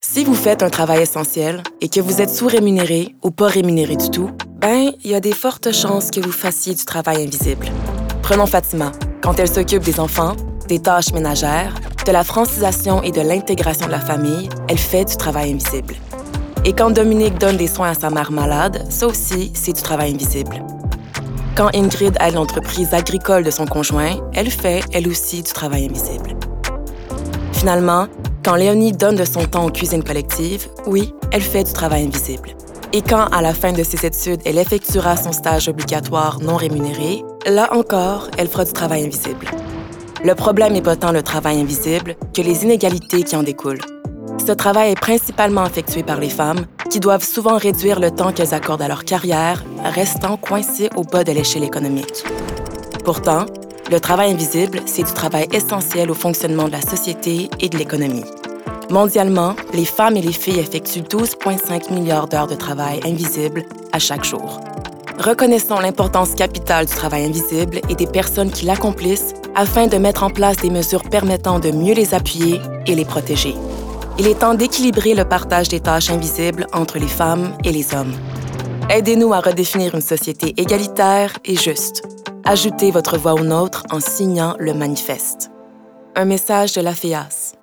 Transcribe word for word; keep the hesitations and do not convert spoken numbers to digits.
Si vous faites un travail essentiel et que vous êtes sous-rémunéré ou pas rémunéré du tout, ben, il y a des fortes chances que vous fassiez du travail invisible. Prenons Fatima. Quand elle s'occupe des enfants, des tâches ménagères, de la francisation et de l'intégration de la famille, elle fait du travail invisible. Et quand Dominique donne des soins à sa mère malade, ça aussi, c'est du travail invisible. Quand Ingrid aide l'entreprise agricole de son conjoint, elle fait, elle aussi, du travail invisible. Finalement, quand Léonie donne de son temps aux cuisines collectives, oui, elle fait du travail invisible. Et quand, à la fin de ses études, elle effectuera son stage obligatoire non rémunéré, là encore, elle fera du travail invisible. Le problème n'est pas tant le travail invisible que les inégalités qui en découlent. Ce travail est principalement effectué par les femmes, qui doivent souvent réduire le temps qu'elles accordent à leur carrière, restant coincées au bas de l'échelle économique. Pourtant, le travail invisible, c'est du travail essentiel au fonctionnement de la société et de l'économie. Mondialement, les femmes et les filles effectuent douze virgule cinq milliards d'heures de travail invisible à chaque jour. Reconnaissons l'importance capitale du travail invisible et des personnes qui l'accomplissent afin de mettre en place des mesures permettant de mieux les appuyer et les protéger. Il est temps d'équilibrer le partage des tâches invisibles entre les femmes et les hommes. Aidez-nous à redéfinir une société égalitaire et juste. Ajoutez votre voix au nôtre en signant le manifeste. Un message de la FEAS.